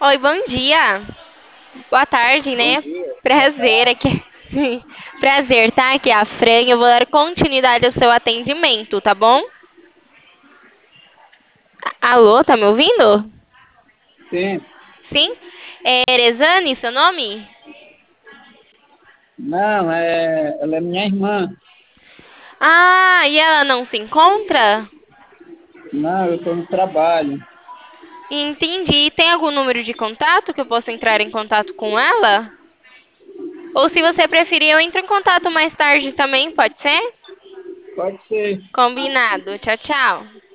Oi, bom dia. Boa tarde, Bom né? dia, boa Prazer tarde. aqui. Prazer, tá? Aqui é a Fran. Eu vou dar continuidade ao seu atendimento, tá bom? Alô, tá me ouvindo? Sim, Sim? É Erezane, seu nome? não, ela é minha irmã. Ah, e ela não se encontra? Não, eu estou no trabalho. Entendi. Tem algum número de contato que eu possa entrar em contato com ela? Ou se você preferir, eu entro em contato mais tarde também, pode ser? Pode ser. Combinado. Tchau, tchau.